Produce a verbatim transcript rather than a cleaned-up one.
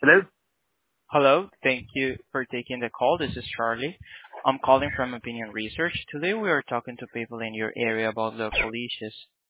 Hello? Hello. Thank you for taking the call. This is Charlie. I'm calling from Opinion Research. Today we are talking to people in your area about local issues.